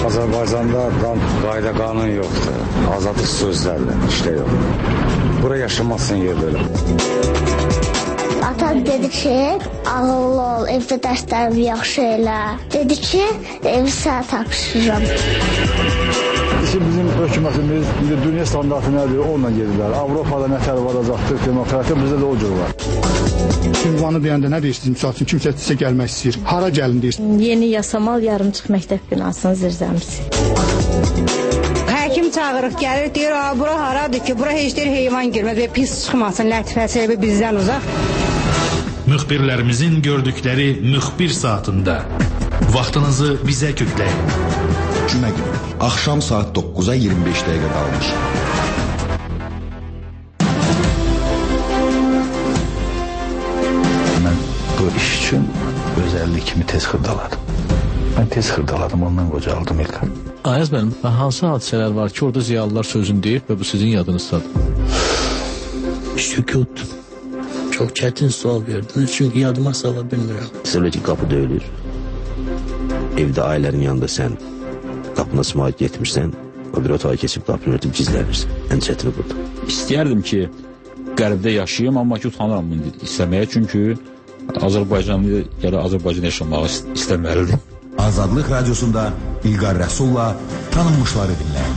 Azərbaycanda qayda qanun yoxdur. Azadlıq sözlərlə işlə yox. Bura yaşamazsın yer belə. Atam dedi ki, ağıllı ol, evdə dərslərimi yaxşı elə. Dedi ki, evi sənə tapşırıram. Bizim hökumətimiz dünya standartı nədir, onunla gedirlər. Avropada nətər varacaqdır, demokratiya bizdə də o cür var. Ünvanı deyəndə nə deyirsiniz? Misal üçün kimsə sizə gəlmək istəyir. Hara gəlin deyirsiniz? Yeni Yasamal yarımçıq məktəb binasının zirzəmisi. Həkim çağırıq gəlir, deyir, bura haradır ki, bura heç deyir heyvan girməz və pis çıxmasın, lətifəsi bizdən uzaq. Müxbirlərimizin gördükləri müxbir saatında vaxtınızı bizə kökləyin. Cümə günü, axşam saat 9-a 25 dəqiqə qalmış. Mən bu iş üçün özəllik kimi tez xırdaladım. Mən tez xırdaladım, ondan qocaldım İlkan. Ayaz mənim, hansı hadisələr var ki, orada ziyalılar sözünü deyib və bu sizin yadınızdadır? Sükut. Çok çetin sual verdiniz çünkü yadıma sala bilmirəm. Söyledi kapı döyülür. Evdə ailənin yanında sən qapına sımayət getmirsən, o bir otağa keçib qapını örtüb gizlənirsən. Ən çətini burada. İstəyərdim ki, qərbdə yaşayayım, amma ki, utanıram bunu istəməyə, çünki Azərbaycanlı ya da Azərbaycan yaşamağı istəməlidir. Azadlıq Radiosunda İlqar Rəsulla tanınmışları dinləyin.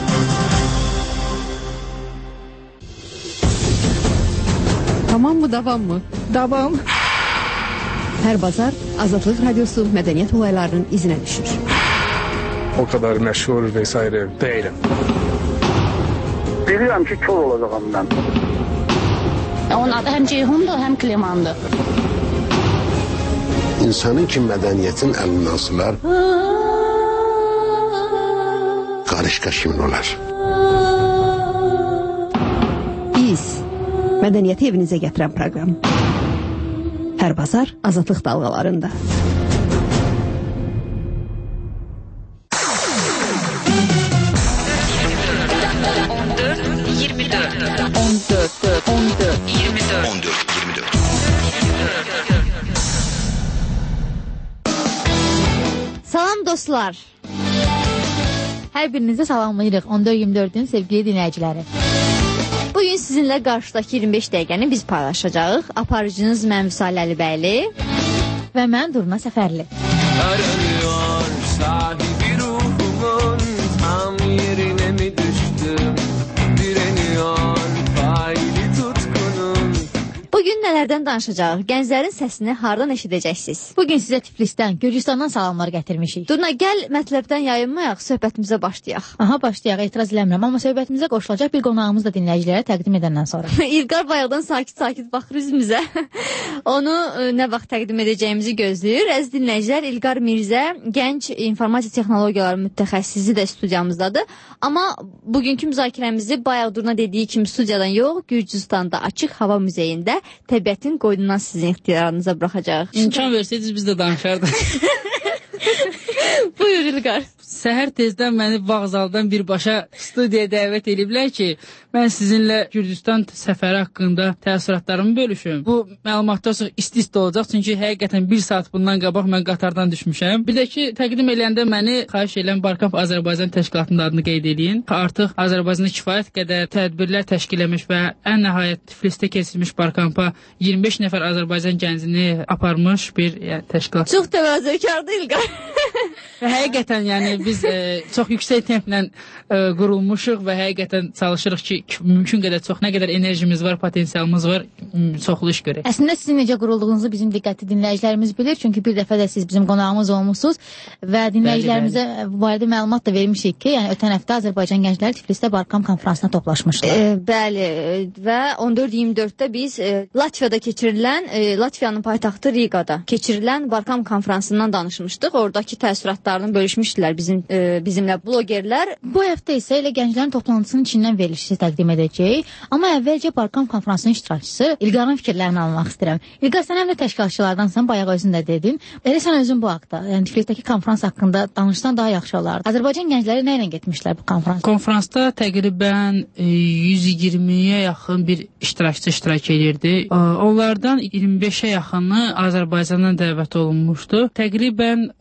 Tamam mı, davam mı? Davam. Her bazar Azadlıq Radyosu mədəniyyət olaylarının izinə düşür. O kadar məşhur vesaire değilim. Bilirəm ki, kör olacağım mən. Onun adı həm Ceyhundur, həm Klimandır. İnsanın ki, mədəniyyətin əlindən sılar, qarışqa kimin olar? Biz mədəniyyəti evinizə gətirən proqram. Hər bazar Azadlıq dalğalarında. Salam dostlar. Hər birinizə salamlayırıq 14-24-ün sevgili dinləyiciləri. Bugün sizinlə qarşıdakı 25 dəqiqəni biz paylaşacağıq. Aparıcınız mən Vüsal Əlibəyli və mən Durna Səfərli. Aranıyor sahibi ruhumun, tam yerine mi düştüm? Direniyor faili tutkunun. Bugün nələrdən danışacağıq? Gənclərin səsini hardan eşidəcəksiniz? Bugün sizə Tiflisdən, Gürcüstandan salamlar gətirmişik. Durna, gəl mətləbdən yayınmayaq, söhbətimizə başlayaq. Aha, başlayaq, etiraz eləmirəm. Amma söhbətimizə qoşulacaq bir qonağımız da dinləyicilərə təqdim edəndən sonra. İlqar bayaqdan sakit-sakit baxır üzümüzə. Onu nə vaxt təqdim edəcəyimizi gözləyir. Əziz dinləyicilər, İlqar Mirzə, gənc informasiya texnologiyaları mütəxəssisi də studiyamızdadır. Amma bugünkü müzakirəmizi bayaq Durna dediyi kimi studiyadan yox, Gürcüstanda Açıq Hava Muzeyində təbiətin qoynundan sizin ixtiyarınıza buraxacaq. İmkan versəydiniz biz də danışardıq. Buyur İlqar. Səhər tezdən məni vağzaldan birbaşa studiyaya dəvət ediblər ki, mən sizinlə Gürcüstan səfəri haqqında təəssüratlarımı bölüşüm. Bu məlumatlar çox isti-isti olacaq, çünki həqiqətən bir saat bundan qabaq mən qatardan düşmüşəm. Bir də ki, təqdim eləyəndə məni xahiş edən Barkamp Azərbaycan təşkilatının adını qeyd edin. Artıq Azərbaycanda kifayət qədər tədbirlər təşkil etmiş və ən nəhayət Tiflisdə keçirilmiş Barkampa 25 nəfər Azərbaycan gəncini aparmış bir təşkilat. Çox təvazökardır İlqar. Və həqiqətən, yəni biz çox yüksək templə qurulmuşuq və həqiqətən çalışırıq ki, mümkün qədər çox, nə qədər enerjimiz var, potensialımız var, çoxlu iş görək. Əslində sizin necə qurulduğunuzu bizim diqqətli dinləyicilərimiz bilir, çünki bir dəfə də siz bizim qonağımız olmuşsunuz və dinləyicilərimizə bu barədə məlumat da vermişik ki, yəni ötən həftə Azərbaycan gəncləri Tiflisdə Barkamp konfransına toplaşmışlar. Bəli, və 14-24-də biz Latviyada keçirilən, Latviyanın paytaxtı Rigada keçirilən Barkamp konfransından danışmışdıq. Oradakı təəssüratlarını bölüşmüşdülər bizimlə blogerlər. Bu həftə isə elə gənclərin toplantısının içindən verilişi təqdim edəcəyik. Amma əvvəlcə Barkamp konfransının iştirakçısı İlqarın fikirlərini almaq istəyirəm. İlqar, sən həm də təşkilatçılardansan, bayaq özün də dedin. Elə sən özün bu haqda, yəni Tiflisdəki konfrans haqqında danışsan daha yaxşı olardı. Azərbaycan gəncləri nə ilə getmişlər bu konfransa? Konfransda təqribən 120-yə yaxın bir iştirakçı iştirak edirdi. Onlardan 25-ə yaxını Azərbaycandan dəvət olunmuşdu. Təqribən 15-ə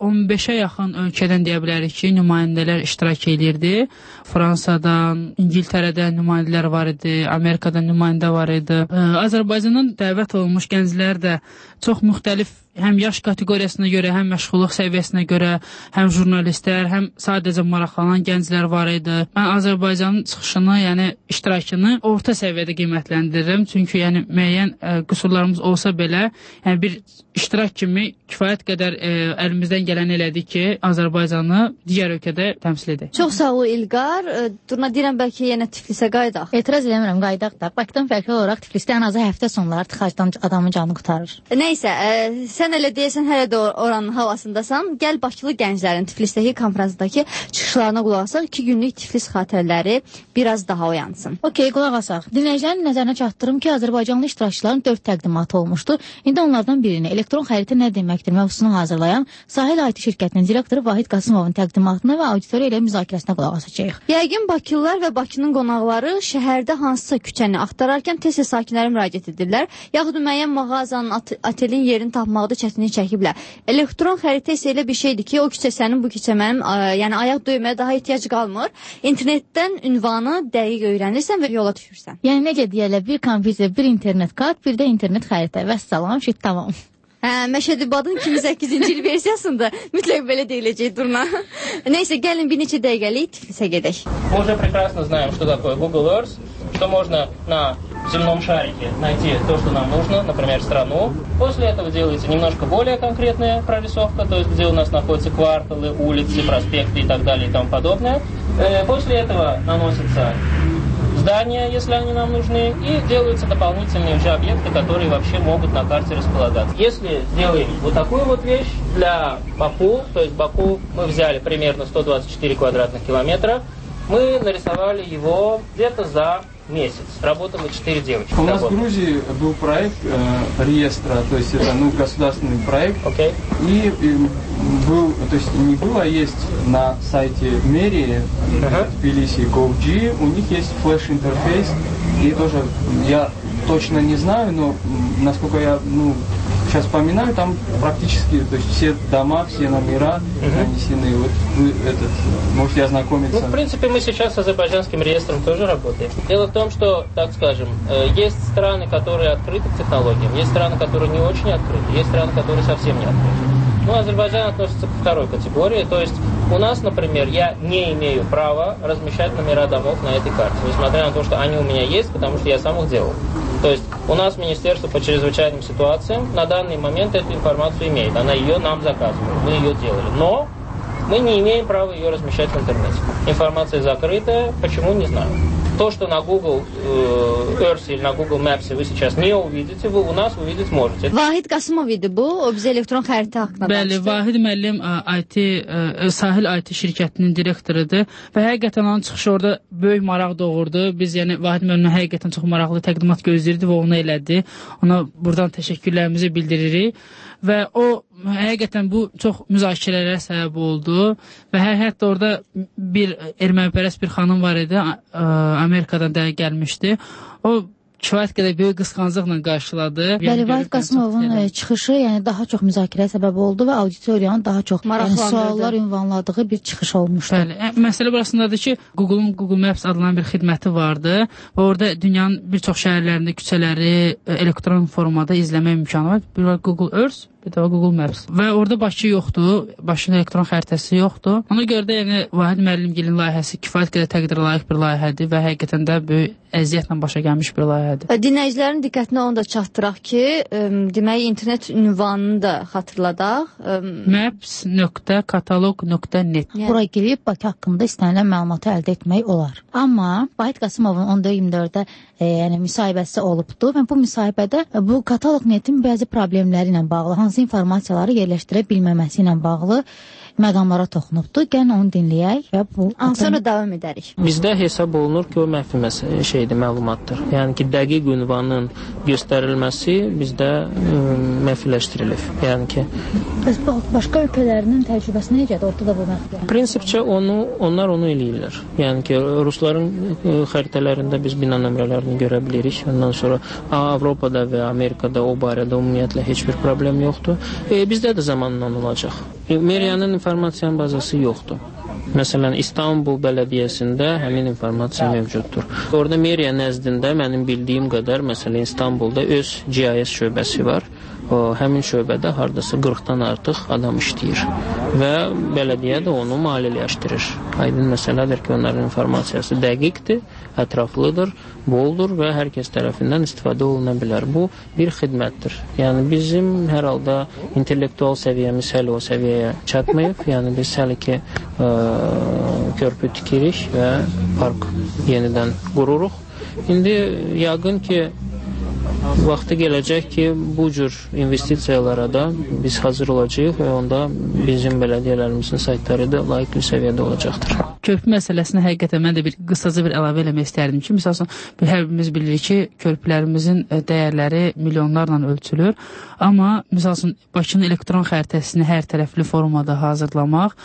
15-ə yaxın ölkədən deyə bilərik ki, nümayəndələr iştirak edirdi. Fransadan, İngiltərədən nümayəndələr var idi, Amerikadan nümayəndə var idi. Azərbaycandan dəvət olunmuş gənclər də çox müxtəlif həm yaş kateqoriyasına görə, həm məşğulluq səviyyəsinə görə, həm jurnalistlər, həm sadəcə maraqlanan gənclər var idi. Mən Azərbaycanın çıxışını, yəni iştirakını orta səviyyədə qiymətləndirirəm. Çünki yəni müəyyən qüsurlarımız olsa belə, yəni bir iştirak kimi kifayət qədər əlimizdən gələn elədik ki, Azərbaycanı digər ölkədə təmsil edək. Çox sağ ol İlqar. Durna deyirəm bəlkə yenə Tiflisə qayıdaq. Etiraz eləmirəm, qayıdaq da. Bakıdan fərqli olaraq Tiflisdə ən azı həftə sonları tıxacdan adamın canını qurtarır. Nəysə, sən elə deyəsən hələ də oranın havasındasan. Gəl Bakılı gənclərin Tiflisdəki konferansdakı çıxışlarına qulaq asaq. 2 günlük Tiflis xatirələri biraz daha oyansın. Okey, qulaq asaq. Dinləyicilərin nəzərinə çatdırım ki, Azərbaycanlı iştirakçıların 4 təqdimatı olmuşdu. İndi onlardan birini elektron xəritə nə deməkdir mövzusunu hazırlayan Sahil IT şirkətinin direktoru Vahid Qasımovun təqdimatına və auditoriya ilə müzakirəsinə qulaq asacağıq. Yəqin Bakılılar və Bakının qonaqları şəhərdə hansısa küçəni axtararkən tez-tez sakinlərə müraciət edirlər, yaxud müəyyən mağazanın, otelin yerini tapmaqda çətinlik çəkiblər. Elektron xəritə isə elə bir şeydir ki, o küçə sənin, bu küçə mənim, yəni ayaq döyməyə daha ehtiyac qalmır. İnternetdən ünvanı dəqiq öyrənirsən və yola düşürsən. Yəni necə deyərlər, bir kompüter, bir internet kart, bir də internet xəritə. Vəssalam, şit tamam. Məşədi Badın 2008-ci il versiyasında mütləq belə deyiləcək Durna. Neysə, gəlin bir neçə dəqiqəlik Tiflisə gedək. Мы уже прекрасно знаем, что такое Google Earth, что можно на земном шарике найти то, что нам нужно, например, страну. После этого делается немножко более конкретная прорисовка, то есть где у нас находятся кварталы, улицы, проспекты и так далее и тому подобное. После этого наносятся здания, если они нам нужны, и делаются дополнительные уже объекты, которые вообще могут на карте располагаться. Если сделаем вот такую вот вещь для Баку, то есть Баку мы взяли примерно 124 квадратных километра, мы нарисовали его где-то за месяц. Работали 4 девочки. У нас в Грузии был проект реестра, то есть это государственный проект. Okay. И был, то есть не было, а есть на сайте мэрии Тбилиси Go.G, у них есть флеш-интерфейс. И тоже я точно не знаю, но насколько я сейчас вспоминаю, там практически, то есть все дома, все номера нанесены. Вот этот, можете ознакомиться. Ну, в принципе, мы сейчас с азербайджанским реестром тоже работаем. Дело в том, что, так скажем, есть страны, которые открыты к технологиям, есть страны, которые не очень открыты, есть страны, которые совсем не открыты. Ну, Азербайджан относится к второй категории, то есть у нас, например, я не имею права размещать номера домов на этой карте, несмотря на то, что они у меня есть, потому что я сам их делал. То есть у нас Министерство по чрезвычайным ситуациям на данный момент эту информацию имеет, она ее нам заказывала, мы ее делали, но мы не имеем права ее размещать в интернете. Информация закрытая, почему, не знаю. То, что на Google Earth или на Google Maps вы сейчас не увидите, вы у нас увидеть можете. Vahid Qasımov idi bu, o bizə elektron xəritə haqqında danışdı. Bəli, Vahid müəllim Sahil IT şirkətinin direktorudur və həqiqətən onun çıxışı orada böyük maraq doğurdu. Biz yəni Vahid müəllimə həqiqətən çox maraqlı təqdimat gözləyirdi və onu elədi. Ona buradan təşəkkürlərimizi bildiririk və o həqiqətən bu çox müzakirələrə səbəb oldu və hətta orada bir ermənipərəst bir xanım var idi, Amerikadan da gəlmişdi. O kifayət qədər böyük qısqanclıqla qarşıladı. Bəli, Vahid Qasımovun çıxışı yəni daha çox müzakirəyə səbəb oldu və auditoriyanın daha çox suallar ünvanladığı bir çıxış olmuşdu. Bəli, məsələ burasındadır ki, Google'un Google Maps adlanan bir xidməti vardı və orada dünyanın bir çox şəhərlərində küçələri elektron formada izləmək imkanı var. Bir var Google Earth, bir də Google Maps. Və orada Bakı yoxdur, Bakının elektron xəritəsi yoxdur. Ona görə də yəni Vahid müəllimgilin layihəsi kifayət qədər təqdirə layiq bir layihədir və həqiqətən də böyük əziyyətlə başa gəlmiş bir layihədir. Dinləyicilərin diqqətinə onu da çatdıraq ki, demək internet ünvanını da xatırladaq. maps.katalog.net Bura girib Bakı haqqında istənilən məlumatı əldə etmək olar. Amma Vahid Qasımovun 10-24-də yəni müsahibəsi olubdu və bu müsahibədə bu katalog.net-in bəzi problemləri ilə bağlı, hansı informasiyaları yerləşdirə bilməməsi ilə bağlı məqamlara toxunubdu. Gəlin onu dinləyək və bu sonra davam edərik. Bizdə hesab olunur ki, o məxfi məlumatdır. Yəni ki, dəqiq ünvanın göstərilməsi bizdə məxfiləşdirilib. Yəni ki, başqa ölkələrinin təcrübəsi necədir? Ortada bu məxfi. Prinsipcə onlar onu eləyirlər. Yəni ki, rusların xəritələrində biz bina nömrələrini görə bilirik. Ondan sonra Avropada və Amerikada o barədə ümumiyyətlə heç bir problem yoxdur. Bizdə də zamanla olacaq. Meriyanın informasiyanın bazası yoxdur. Məsələn, İstanbul Bələdiyyəsində həmin informasiya mövcuddur. Orada meriya nəzdində mənim bildiyim qədər, məsələn, İstanbulda öz GIS şöbəsi var. Həmin şöbədə hardasa 40-dan artıq adam işləyir və bələdiyyə də onu maliyyələşdirir. Aydın məsələdir ki, onların informasiyası dəqiqdir, ətraflıdır, boldur və hər kəs tərəfindən istifadə oluna bilər. Bu bir xidmətdir. Yəni bizim hər halda intellektual səviyyəmiz hələ o səviyyəyə çatmayıb. Yəni biz hələ ki körpü tikirik və park yenidən qururuq. İndi yəqin ki vaxtı gələcək ki, bu cür investisiyalara da biz hazır olacağıq və onda bizim bələdiyyələrimizin saytları da layiqli səviyyədə olacaqdır. Körpü məsələsinə həqiqətən mən də qısaca bir əlavə eləmək istərdim ki, məsələn, hərimiz bilirik ki, körpülərimizin dəyərləri milyonlarla ölçülür, amma məsələn, Bakının elektron xəritəsini hər tərəfli formada hazırlamaq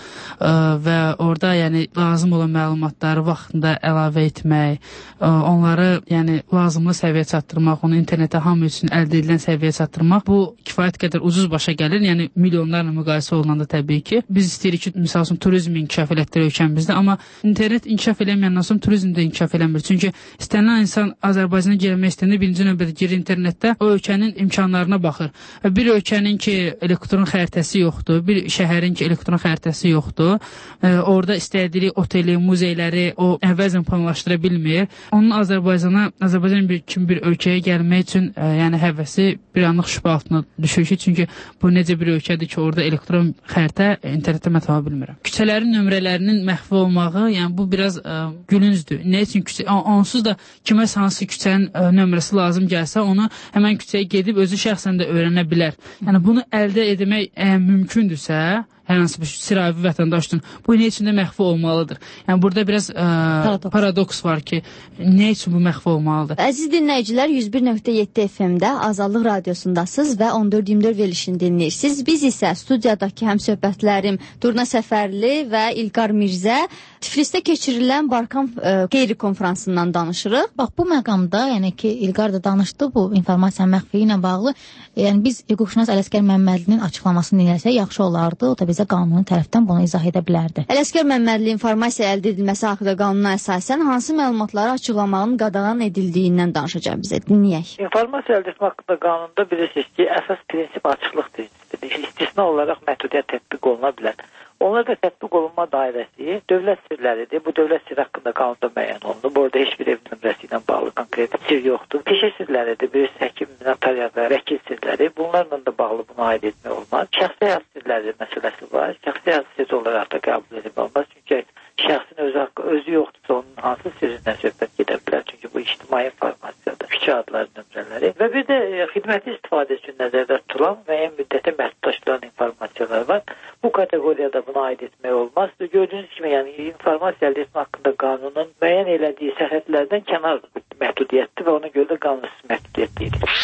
və orada yəni lazım olan məlumatları vaxtında əlavə etmək, onları yəni lazımlı səviyyəyə çatdırmaq, onu internetə hamı üçün əldə edilən səviyyəyə çatdırmaq, bu kifayət qədər ucuz başa gəlir, yəni milyonlarla müqayisə olunanda təbii ki, biz istəyirik ki, məsələn, turizmi inkişaf elətdirək ölkəmizdə, amma internet inkişaf eləməyəndən sonra turizm də inkişaf eləmir. Çünki istənilən insan Azərbaycana gəlmək istəyəndə birinci növbədə girir internetdə, o ölkənin imkanlarına baxır. Bir ölkənin ki elektron xəritəsi yoxdur, bir şəhərin ki elektron xəritəsi yoxdur, orada istədiyi oteli, muzeyləri o əvvəlcən planlaşdıra bilmir. Onun Azərbaycan kimi bir ölkəyə gəlmək üçün yəni həvəsi bir anlıq şübhə altına düşür ki, çünki bu necə bir ölkədir ki, orada elektron xəritə internetdə mən tapa bilmirəm. Küçələrin nömrələrinin məxfi olmağı, yəni bu biraz gülüncdür. Nə üçün onsuz da kiməsə hansı küçənin nömrəsi lazım gəlsə, onu həmən küçəyə gedib özü şəxsən də öyrənə bilər. Yəni bunu əldə etmək mümkündürsə, hər hansı bir siravi vətəndaş üçün bu nə üçün də məxfi olmalıdır? Yəni burada biraz paradoks var ki, nə üçün bu məxfi olmalıdır? Əziz dinləyicilər, 101.7 FM-də Azadlıq Radiosundasınız və 14-24 verilişini dinləyirsiniz. Biz isə studiyadakı həmsöhbətlərim Durna Səfərli və İlqar Mirzə Tiflisdə keçirilən Barkamp qeyri-konfransından danışırıq. Bax, bu məqamda, yəni ki, İlqar da danışdı bu informasiyanın məxfiliyi ilə bağlı. Yəni biz hüquqşünas Ələsgər Məmmədlinin açıqlamasını dinləsək yaxşı olardı. O da bizə qanunun tərəfdən bunu izah edə bilərdi. Ələsgər Məmmədli informasiya əldə edilməsi haqqında qanuna əsasən hansı məlumatları açıqlamağın qadağan edildiyindən danışacaq bizə. Dinləyək. İnformasiya əldə etmə haqqında qanunda bilirsiniz ki, əsas prinsip açıqlıq prinsipidir. İstisna olaraq məhdudiyyət tətbiq oluna bilər. Onlar da tətbiq olunma dairəsi dövlət sirləridir. Bu dövlət sirri haqqında qanunda müəyyən olunur. Bu arada heç bir ev nömrəsi ilə bağlı konkret sir yoxdur. Peşə sirləridir. Bir həkim, notariat və vəkil sirləri. Bunlarla da bağlı buna aid etmək olmaz. Şəxsi həyat sirləri məsələsi var. Şəxsi həyat sirri olaraq da qəbul edilmək olmaz. Çünki şəxsin özü yoxdursa onun hansı sirrindən söhbət gedə bilər. Çünki bu ictimai informasiyadır. Küçə adları, nömrələri. Və bir də xidməti istifadə üçün nəzərdə tutulan müəyyən müddətə məhdudlaşdırılan informasiyalar var. Bu kateqoriyada buna aid etmək olmaz. Gördüyünüz kimi, yəni informasiya əldə etmə haqqında qanunun müəyyən elədiyi sərhədlərdən kənar məhdudiyyətdir və ona görə də qanunsuz məhdudiyyət deyilir.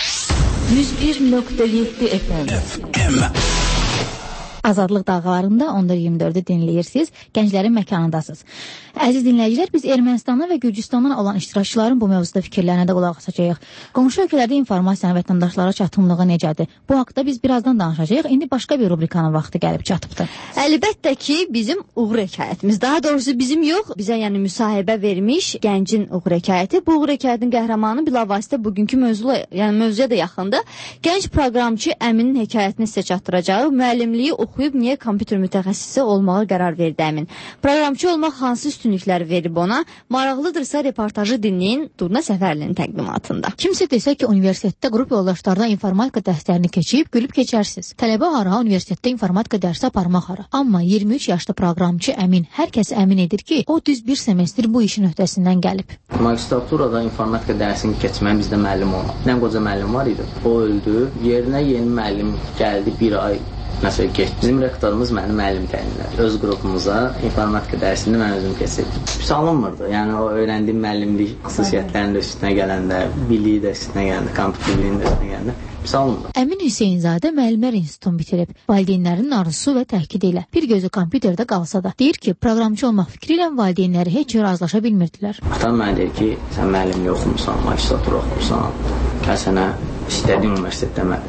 101.7 FM Azadlıq dağlarında 14-24-ü dinləyirsiniz, gənclərin məkanındasınız. Əziz dinləyicilər, biz Ermənistandan və Gürcüstandan olan iştirakçıların bu mövzuda fikirlərinə də qulaq asacağıq. Qonşu ölkələrdə informasiyanın vətəndaşlara çatımlığı necədir? Bu haqda biz birazdan danışacağıq. İndi başqa bir rubrikanın vaxtı gəlib çatıbdır. Əlbəttə ki, bizim uğur hekayətimiz. Daha doğrusu bizim yox, bizə yəni müsahibə vermiş gəncin uğur hekayəti. Bu uğur hekayətin qəhrəmanı bilavasitə bugünkü mövzuya da yaxındır. Gənc proqramçı Əminin hekayətini sizə çatdıracaq. Müəllimliyi oxuyub niyə kompüter mütəxəssisi olmağa qərar verdi Əmin? Proqramçı olmaq hansı üstünlüklər verib ona? Maraqlıdırsa reportajı dinləyin Durna Səfərlinin təqdimatında. Kimsə desə ki, universitetdə qrup yoldaşlardan informatika dərslərini keçib, gülüb keçərsiz. Tələbə hara, universitetdə informatika dərsi aparmaq hara. Amma 23 yaşlı proqramçı Əmin hər kəs əmin edir ki, o düz bir semestr bu işin öhdəsindən gəlib. Magistraturada informatika dərsini keçməyə bizdə müəllim olmadı. Nə qoca müəllim var idi. O öldü. Yerinə yeni müəllim gəldi, bir ay məsələ keçdi. Bizim rektorumuz məni müəllim təyinlədi. Öz qrupumuza informatika dərsini mən özüm keçirdim. Pis alınmırdı. Yəni o öyrəndiyim müəllimlik xüsusiyyətlərinin də üstünə gələndə, biliyi də üstünə gələndə, kompüter biliyinin də üstünə gələndə pis alınmırdı. Əmin Hüseynzadə müəllimlər institutunu bitirib. Valideynlərinin arzusu və təhkidi ilə bir gözü kompüterdə qalsa da deyir ki, proqramçı olmaq fikri ilə valideynləri heç razılaşa bilmirdilər. Atam mənə deyir ki, sən müəllimlik oxumusan, magistratura oxumusan, gəl sənə istədiyin universitetdə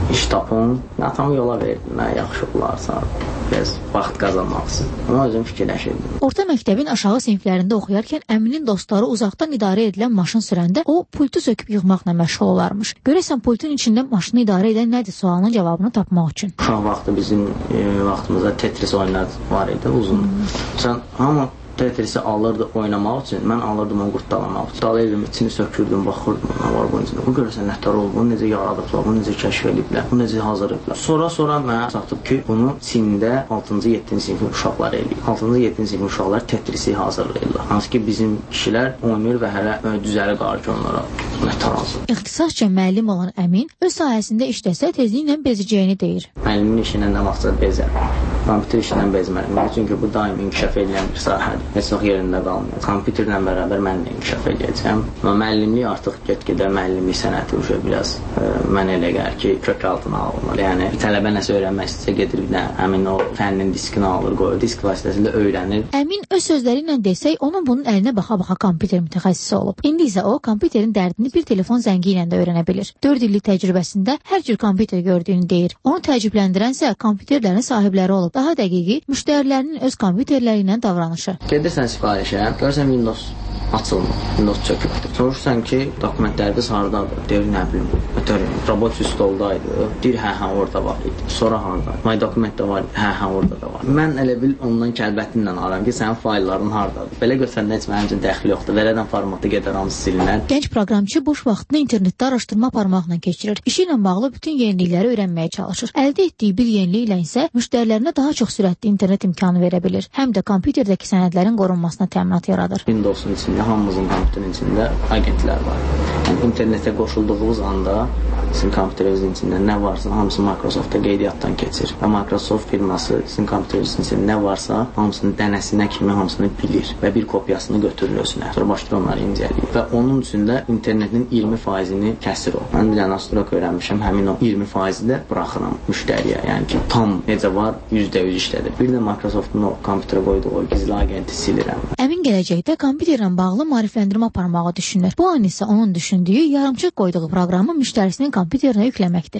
iş tapım. Atamı yola verdim, mən yaxşı olarsa, biraz vaxt qazanmaq üçün. Ona özüm fikirləşirdim. Orta məktəbin aşağı siniflərində oxuyarkən əminin dostları uzaqdan idarə edilən maşın sürəndə o pultu söküb yığmaqla məşğul olarmış. Görəsən pultun içində maşını idarə edən nədir sualının cavabını tapmaq üçün. Uşaq vaxtı bizim vaxtımızda Tetris oyunlar var idi, uzun. Sən hamı Tetris'i alırdı oynamaq üçün, mən alırdım onu qurtdalamaq üçün. Dalayırdım, içini sökürdüm, baxırdım, nə var bunun içində. Bu görürsən, nətər olub, bunu necə yaradıblar, bunu necə kəşf ediblər, bunu necə hazırlayıblar. Sonra mənə çatıb ki, bunu Çində 6-cı, 7-ci sinifin uşaqları eləyir. 6-cı, 7-ci sinifin uşaqlar Tetris'i hazırlayırlar. Hansı ki, bizim kişilər oynayır və hələ düzəli qarı ki, onlara nətər hazır. İxtisasca müəllim olan Əmin öz sahəsində işləsə tezliklə bezəcəyini deyir. Müəllimin işinə nə vaxtsa bezər. Kompüter işindən bezməliyim. Çünki bu daim inkişaf edilən bir sahədir. Heç vaxt yerində qalmayacaq. Kompüterlə bərabər mən də inkişaf edəcəm. Amma müəllimlik artıq get-gedə müəllimlik sənəti biraz mənə elə gəlir ki, kök altına alınır. Yəni tələbə nəsə öyrənmək istəsə gedir bir də həmin o fənnin diskini alır, qoyur, disk vasitəsilə öyrənir. Əmin öz sözləri ilə desək, onun bunun əlinə baxa-baxa kompüter mütəxəssisi olub. İndi isə o kompüterin dərdini bir telefon zəngi ilə də öyrənə bilir. 4 illik təcrübəsində hər cür kompüter gördüyünü deyir. Onu təəccübləndirənsə kompüterlərin sahibləri olub. Daha dəqiqi, müştərilərinin öz kompüterləri ilə davranışı. Gedirsən sifarişə, görürsən Windows açılmır, Windows çökübdür. Soruşsan ki, dokumentləriniz hardadır? Deyir, nə bilim, robot stoldaydı. Deyir, hə, orada var idi. Sonra harda? My dokumentdə var, hə, orada da var. Mən elə bil ondan kəlbətinlə aram ki, sənin faylların hardadır. Belə görsəndə heç mənim üçün dəxli yoxdur. Verədən formatı gedər, hamısı silinər. Gənc proqramçı boş vaxtını internetdə araşdırma aparmaqla keçirir. İşi ilə bağlı bütün yenilikləri öyrənməyə çalışır. Əldə etdiyi bir yenilik ilə isə müştərilərinə daha çox sürətli internet imkanı verə bilir. Həm də kompüterdəki sənədlərin qorunmasına təminat yaradır. Windows'un içində, hamımızın kompüterin içində agentlər var. Yəni, internetə qoşulduğumuz anda sizin kompüterinizin içində nə varsa, hamısı Microsoftda qeydiyyatdan keçir. Və Microsoft firması sizin kompüterinizin içində nə varsa, hamısının dənəsinə kimi hamısını bilir və bir kopyasını götürür özünə. Sonra başlayır onları incələyir. Və onun içində internetin 20%-ni kəsir o. Mən bir dənə Astrok öyrənmişəm, həmin o 20%-i də buraxıram müştəriyə. Yəni ki, tam necə var, %100 işlədir. Bir də Microsoftun o kompüterə qoyduğu o gizli agenti silirəm. Əmin gələcəkdə kompüterlə bağlı maarifləndirmə aparmağı düşünür. Bu an isə onun düşündüyü yarımçıq qoyduğu proqramı müştərisinin kompüterinə yükləməkdir.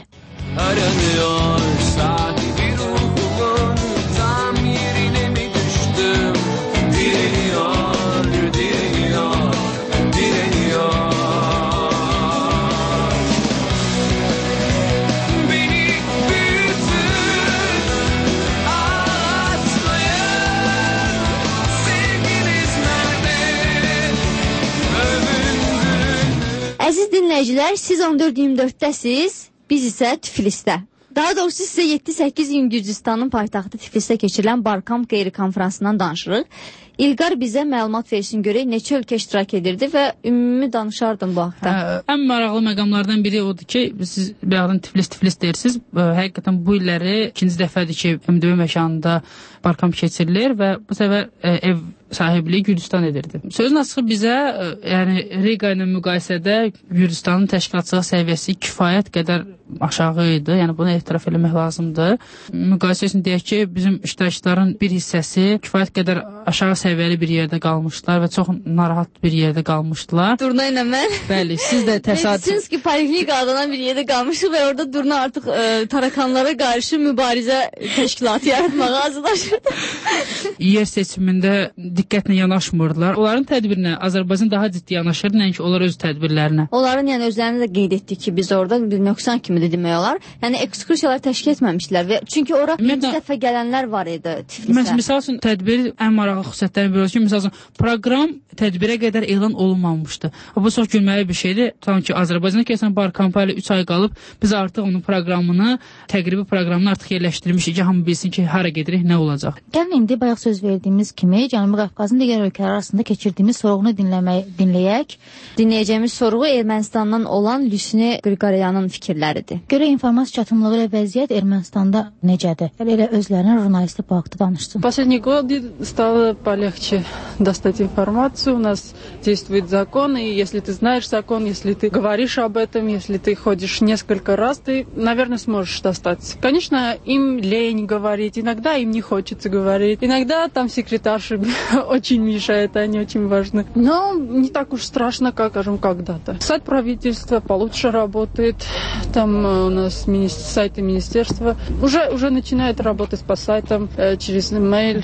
Aranıyor sahibi ruhumun, tam yerine mi düştüm? Direniyor, direniyor, direniyor. Beni büyütün, ağlatmayın. Sevginiz nerede? Övündün. Əziz dinləyicilər, siz 14-24-dəsiz, biz isə Tiflisdə. Daha doğrusu sizə 7-8 gün Gürcüstanın paytaxtı Tiflisdə keçirilən Barkamp qeyri-konferansından danışırıq. İlqar bizə məlumat versin görək neçə ölkə iştirak edirdi və ümumi danışardım bu haqda. Ən maraqlı məqamlardan biri odur ki, siz bayaqdan Tiflis deyirsiniz. Həqiqətən bu illəri ikinci dəfədir ki, MDB məkanında Barkamp keçirilir və bu səfər ev sahibliyi Gürcüstan edirdi. Sözün açığı bizə, yəni Riga ilə müqayisədə Gürcüstanın təşkilatçılıq səviyyəsi kifayət qədər aşağı idi. Yəni bunu etiraf eləmək lazımdır. Müqayisə üçün deyək ki, bizim iştirakçıların bir hissəsi kifayət qədər aşağı səviyyəli bir yerdə qalmışlar və çox narahat bir yerdə qalmışdılar. Durna ilə mən. Bəli, siz də təsadüf. Medisinski poliklinika adlanan bir yerdə qalmışıq və orada Durna artıq tarakanlara qarşı mübarizə təşkilatı yaratmağa hazırlaşırdı. Yer seçimində diqqətlə yanaşmırdılar. Onların tədbirinə Azərbaycan daha ciddi yanaşırdı, nəinki onlar öz tədbirlərinə. Onların yəni özlərini də qeyd etdik ki, biz orada bir nöqsan kimidir demək olar. Yəni ekskursiyalar təşkil etməmişdilər və çünki ora ilk dəfə gələnlər var idi Tiflisə. Məsəl üçün tədbir ən maraqlı xüsusiyyətlərini bölür ki, məsəl üçün proqram tədbirə qədər elan olunmamışdı. Bu çox gülməli bir şeydir. Tam ki Azərbaycanda keçən Barkampa ilə 3 ay qalıb biz artıq onun proqramını, təqribi proqramını artıq yerləşdirmişik ki, hamı bilsin ki, hara gedirik, nə olacaq. Gəlin indi bayaq söz verdiyimiz kimi Cənubi Qafqazın digər ölkələr arasında keçirdiyimiz sorğunu dinləyək. Dinləyəcəyimiz sorğu Ermənistandan olan Lüsnə Qriqoryanın fikirləridir. Görə informasiya çatımlığı ilə vəziyyət Ermənistanda necədir? Elə özlərinə jurnalisti bu haqda danışsın. Последние годы стало было полегче достать информацию. У нас действует закон, и если ты знаешь закон, если ты говоришь об этом, если ты ходишь несколько раз, ты, наверное, сможешь достать. Конечно, им лень говорить, иногда им не хочется говорить, иногда там секретарши очень мешают, они очень важны. Но не так уж страшно, как, скажем, когда-то. Сайт правительства получше работает, там у нас сайты министерства уже начинают работать по сайтам через email.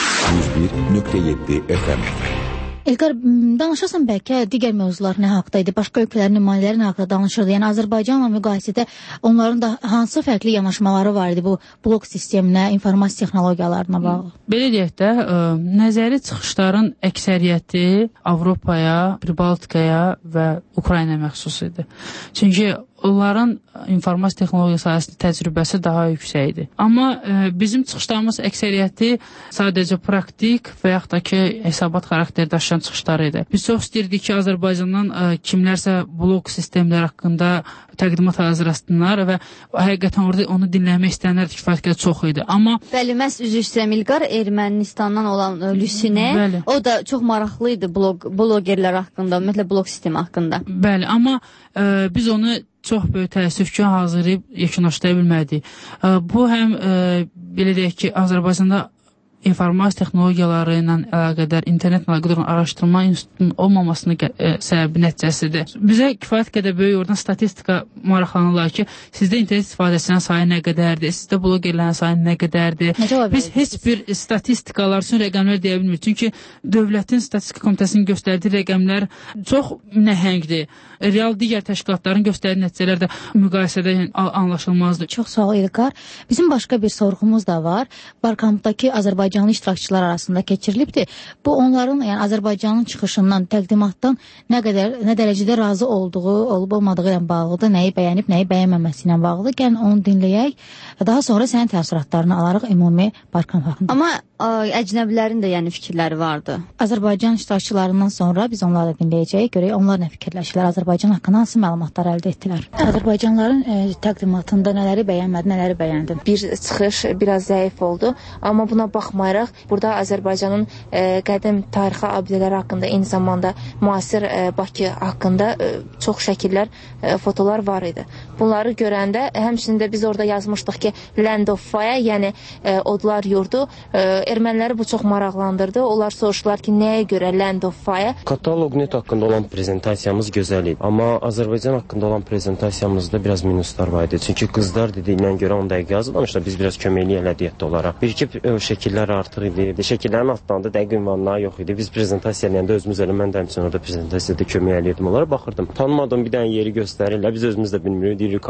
101.7 FM. İlqar, danışasan bəlkə digər mövzular nə haqda idi? Başqa ölkələrin nümayəndələri nə haqda danışırdı? Yəni Azərbaycanla müqayisədə onların da hansı fərqli yanaşmaları var idi bu blok sisteminə, informasiya texnologiyalarına bağlı? Belə deyək də, nəzəri çıxışların əksəriyyəti Avropaya, Pribaltikaya və Ukraynaya məxsus idi. Çünki onların informasiya texnologiya sahəsində təcrübəsi daha yüksəkdir. Amma bizim çıxışlarımız əksəriyyəti sadəcə praktik və yaxud da ki, hesabat xarakteri daşıyan çıxışları idi. Biz çox istəyirdik ki, Azərbaycandan kimlərsə blok sistemlər haqqında təqdimat hazırlasınlar və həqiqətən orada onu dinləmək istəyənlər də kifayət qədər çox idi. Amma bəli, məhz üzr istəyirəm İlqar, Ermənistandan olan Lüsine, o da çox maraqlı idi blogerlər haqqında, ümumiyyətlə blok sistemi haqqında. Bəli, amma biz onu çox böyük təəssüf ki, hazırlayıb yekunlaşdıra bilmədik. Bu həm belə deyək ki, Azərbaycanda informasiya texnologiyaları ilə əlaqədar, internetlə əlaqədar araşdırma institutunun olmamasının səbəbi nəticəsidir. Bizə kifayət qədər böyük oradan statistika maraqlanırlar ki, sizdə internet istifadəsinin sayı nə qədərdir, sizdə blogerlərin sayı nə qədərdir. Biz heç bir statistikalar üçün rəqəmlər deyə bilmirik. Çünki dövlətin statistika komitəsinin göstərdiyi rəqəmlər çox nəhəngdir. Real digər təşkilatların göstərdiyi nəticələr də müqayisədə anlaşılmazdır. Çox sağ ol İlqar. Bizim başqa bir sorğumuz da var. Barkampdakı Azərbaycanlı iştirakçılar arasında keçirilibdir. Bu onların, yəni Azərbaycanın çıxışından, təqdimatdan nə dərəcədə razı olduğu, olub-olmadığı ilə bağlıdır, nəyi bəyənib, nəyi bəyənməməsi ilə bağlıdır. Gəlin onu dinləyək. Daha sonra sənin təəssüratlarını alarıq ümumi Barkamp haqqında. Amma əcnəbilərin də yəni fikirləri vardı. Azərbaycan iştirakçılarından sonra biz onları da dinləyəcəyik. Görək onlar nə fikirləşirlər, Azərbaycan haqqında hansı məlumatlar əldə etdilər. Azərbaycanlıların təqdimatında nələri bəyənmədi, nələri bəyəndi? Bir çıxış biraz zəif oldu, amma buna baxmayaraq burada Azərbaycanın qədim tarixi abidələri haqqında, eyni zamanda müasir Bakı haqqında çox şəkillər, fotolar var idi. Bunları görəndə həmçinin biz orada yazmışdıq ki, Land of Fire, yəni odlar yurdu. Erməniləri bu çox maraqlandırdı. Onlar soruşdular ki, nəyə görə Land of Fire? Katalog net haqqında olan prezentasiyamız gözəl idi. Amma Azərbaycan haqqında olan prezentasiyamızda biraz minuslar var idi. Çünki qızlar dediyinə görə 10 dəqiqə yazılmışlar. Biz biraz köməkli elədik olaraq. Bir-iki şəkillər artıq idi. Şəkillərin altlarında dəqiq ünvanlar yox idi. Biz prezentasiya eləyəndə özümüz elə mən də həmçinin orada prezentasiyada kömək eləyirdim. Onlara baxırdım. Tanımadığım bir dənə yeri göstərirlər. Biz özümüz də bilmirik. Deyirik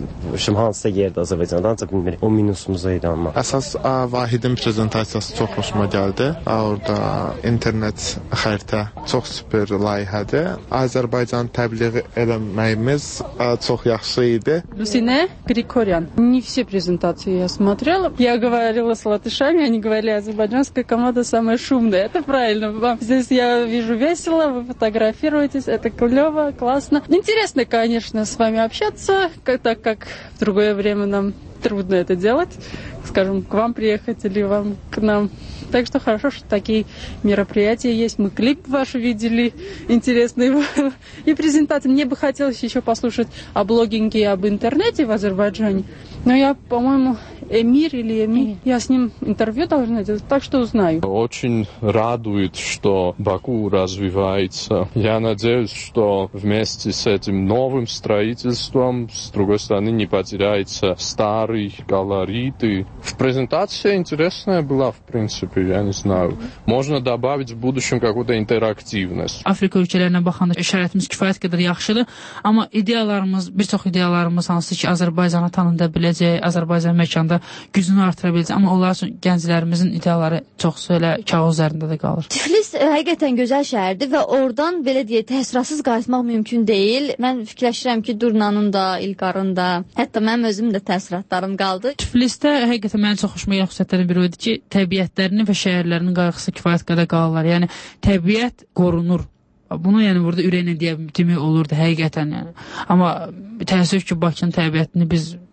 hansısa yerdə Azərbaycanda, ancaq bilmirik. O minusumuz idi amma. Əsas Vahidin prezentasiyası çox xoşuma gəldi. Orada internet xəritə çox super layihədir. Azərbaycan təbliğ eləməyimiz çox yaxşı idi. Люсине Григорян. Не все презентации я смотрела. Я говорила с латышами, они говорили, азербайджанская команда самая шумная. Это правильно. Вам здесь я вижу весело, вы фотографируетесь, это клево, классно. Интересно, конечно, с вами общаться, так как в другое время нам трудно это делать. Скажем, к вам приехать или вам к нам. Так что хорошо, что такие мероприятия есть. Мы клип ваш видели, интересный. И презентации. Мне бы хотелось еще послушать о блогинге и об интернете в Азербайджане. Но я, по-моему, Эмир или Эмир, я с ним интервью должна делать, так что узнаю. Очень радует, что Баку развивается. Я надеюсь, что вместе с этим новым строительством, с другой стороны, не потеряется старый колорит. И в презентации интересная была, в принципе, я не знаю. Можно добавить в будущем какую-то интерактивность. Afrika ölkələrinə baxanda şəraitimiz kifayət qədər yaxşıdır, amma ideyalarımız, bir çox ideyalarımız hansı ki, Azərbaycanı tanında biləcək, Azərbaycan məkanda gücünü artıra biləcək, amma onlar üçün gənclərimizin ideyaları çox elə kağız üzərində də qalır. Tiflis həqiqətən gözəl şəhərdir və oradan belə deyək, təəssüratsız qayıtmaq mümkün deyil. Mən fikirləşirəm ki, Durnanın da, İlqarın da, hətta mənim özüm də təəssüratlarım qaldı. Tiflisdə həqiqətən mənim çox xoşuma gələn xüsusiyyətlərdən biri idi ki, təbiətlərinin və şəhərlərinin qayğısı kifayət qədər qalırlar. Yəni təbiət qorunur. Bunu yəni burada ürəklə demək olurdu həqiqətən yəni. Amma təəssüf ki, Bakının təbiətini biz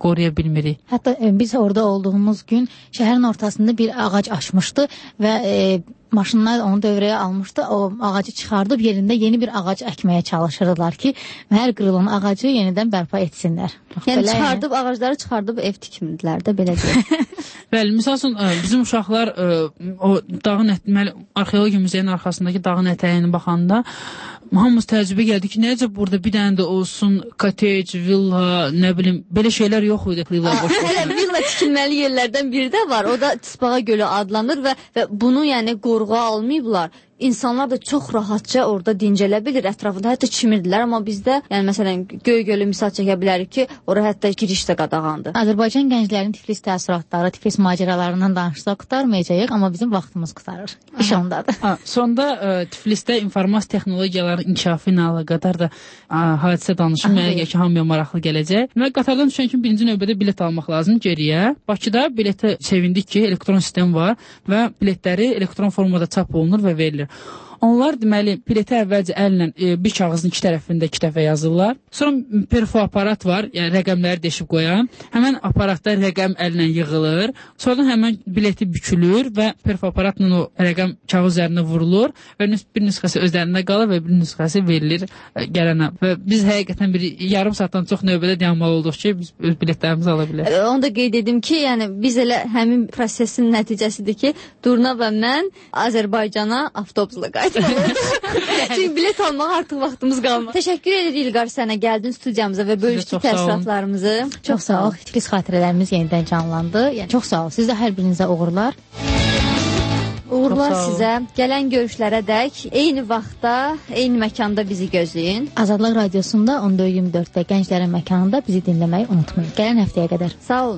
qoruya bilmirik. Hətta biz orada olduğumuz gün şəhərin ortasında bir ağac açmışdı və maşınlar onu dövrəyə almışdı. O ağacı çıxardıb yerində yeni bir ağac əkməyə çalışırdılar ki, hər qırılan ağacı yenidən bərpa etsinlər. Yəni çıxardıb, ağacları çıxardıb ev tikmirdilər də, belə deyək. Bəli, misal üçün bizim uşaqlar o dağın arxeologiya muzeyinin arxasındakı dağın ətəyinə baxanda hamımız təəccübə gəldi ki, necə burada bir dənə də olsun kotej, villa, nə bilim, belə şeylər yox idi. Hələ villa tikilməli yerlərdən biri də var. O da Tısbağa gölü adlanır və bunu yəni qoruğa almayıblar. İnsanlar da çox rahatca orada dincələ bilir, ətrafında hətta çimirdilər, amma bizdə, yəni məsələn, Göygölü misal çəkə bilərik ki, oraya hətta giriş də qadağandır. Azərbaycan gənclərinin Tiflis təəssüratları, Tiflis macəralarından danışsaq qurtarmayacağıq, amma bizim vaxtımız qurtarır. İş ondadır. Sonda Tiflisdə informasiya texnologiyalarının inkişafı ilə əlaqədar da hadisə danışım, mənə gəlir ki, hamıya maraqlı gələcək. Və qatardan düşən kimi birinci növbədə bilet almaq lazım geriyə. Bakıda biletə sevindik ki, elektron sistem var və biletləri elektron formada çap olunur və verilir. Onlar deməli bileti əvvəlcə əllə bir kağızın iki tərəfində iki dəfə yazırlar. Sonra perfo aparat var, yəni rəqəmləri deşib qoyan. Həmən aparatda rəqəm əllə yığılır. Sonra həmən bileti bükülür və perfo aparatla o rəqəm kağız üzərinə vurulur və bir nüsxəsi özlərində qalır və bir nüsxəsi verilir gələnə. Və biz həqiqətən bir yarım saatdan çox növbədə dayanmalı olduq ki, biz öz biletlərimizi ala bilək. Onu da qeyd edim ki, yəni biz elə həmin prosesin nəticəsidir ki, Durna və mən Azərbaycana avtobusla qayıtdıq. Çünki bilet almağa artıq vaxtımız qalmadı. Təşəkkür edirik İlqar sənə gəldin studiyamıza və bölüşdük təəssüratlarımızı. Çox sağ ol. Tiflis xatirələrimiz yenidən canlandı. Yəni çox sağ ol. Sizdə hər birinizə uğurlar. Uğurlar sizə. Gələn görüşlərə dək eyni vaxtda, eyni məkanda bizi gözləyin. Azadlıq Radiosunda 14:24-də Gənclərin məkanında bizi dinləməyi unutmayın. Gələn həftəyə qədər. Sağ olun.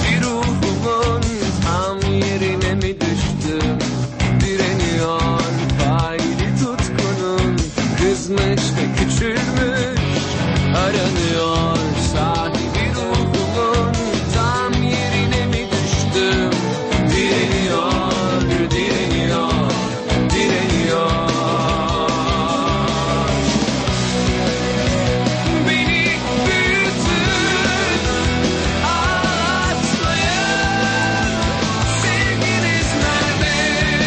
Kızmış ve küçülmüş aranıyor sahibi ruhumun tam yerine mi düştüm direniyor direniyor direniyor beni büyütün ağlatmayın sevginiz nerede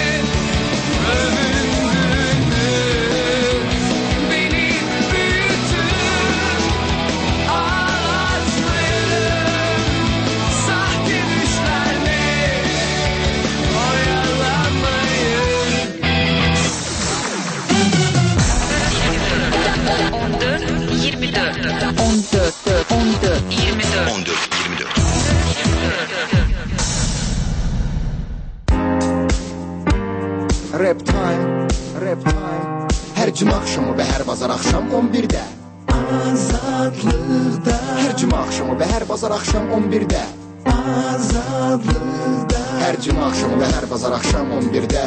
Rap time, rap time. Hər cümə axşamı və hər bazar axşam 11-də Azadlıqda. Hər cümə axşamı və hər bazar axşam 11-də Azadlıqda. Hər cümə axşamı və hər bazar axşam 11-də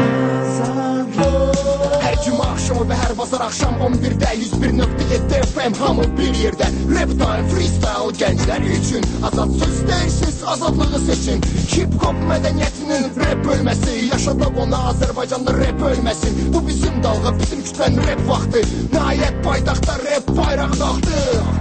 Hər cümə axşamı və hər bazar axşam 11-də 101.7 FM hamı bir yerdə. Rap time, freestyle gənclər üçün. Azad söz deyirsiz, azadlığı seçin. Hip-hop mədəniyyətinin rap bölməsi. Yaşadaq ona Azərbaycanda rap ölməsin. Bu bizim dalğa, bizim kütlənin rap vaxtı. Nəhayət paytaxtda rap bayraq qalxdı.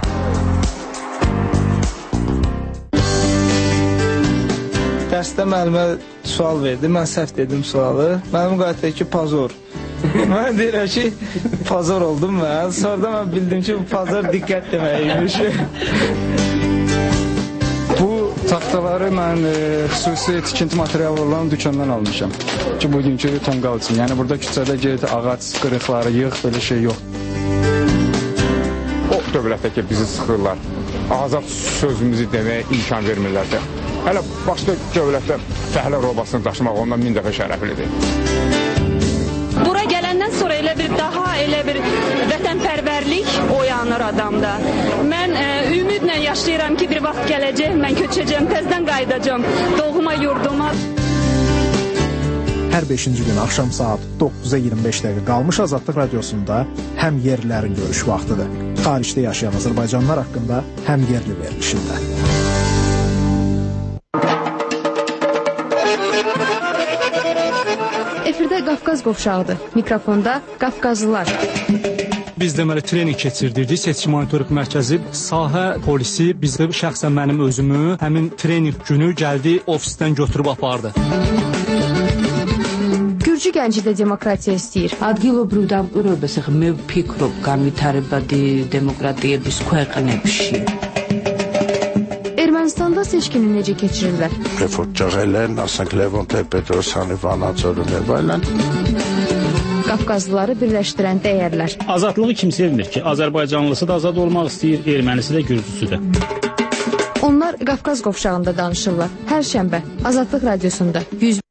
Dərsdə müəllimə sual verdi, mən səhv dedim sualı. Müəllim qayıtdı ki, pazor. Mən deyirəm ki, pazor oldum mən. Sonra mən bildim ki, bu pazor diqqət deməkmiş. Bu taxtaları mən xüsusi tikinti materialı olan dükkandan almışam. Ki, bugünkü tonqal üçün. Yəni, burada küçədə get, ağac qırıqları yığ, belə şey yox. O dövlətdə ki, bizi sıxırlar. Azad sözümüzü deməyə imkan vermirlərsə. Hələ başqa dövlətdə fəhlə robasını daşımaq ondan 1000 dəfə şərəflidir. Bura gələndən sonra elə bir vətənpərvərlik oyanır adamda. Mən ümidlə yaşayıram ki, bir vaxt gələcək, mən köçəcəm, təzdən qayıdacam doğma yurduma. Hər 5-ci gün axşam saat 9-a 25 dəqiqə qalmış Azadlıq Radiosunda həm yerlilərin görüş vaxtıdır. Xaricdə yaşayan Azərbaycanlılar haqqında həm yerli verilişində. Efirdə Qafqaz qovşağıdır. Mikrofonda Qafqazlılar. Biz deməli trening keçirdirdik. Seçki monitorinq mərkəzi, sahə polisi bizdə şəxsən mənim özümü həmin trening günü gəldi ofisdən götürüb apardı. Gürcü gənci də demokratiya istəyir. ადგილობრივ დამკვირვებელს ახლა მე ვფიქრობ განვითარებადი დემოკრატიების ქვეყნებში. Ermənistanda seçkini necə keçirirlər? Reformçağել են, ասենք Լևոն Տեր-Պետրոսյանի Վանաձորում եւ այլն. Qafqazlıları birləşdirən dəyərlər. Azadlığı kim sevmir ki? Azərbaycanlısı da azad olmaq istəyir, ermənisi də, gürcüsü də. Onlar Qafqaz qovşağında danışırlar. Hər şənbə Azadlıq radiosunda 101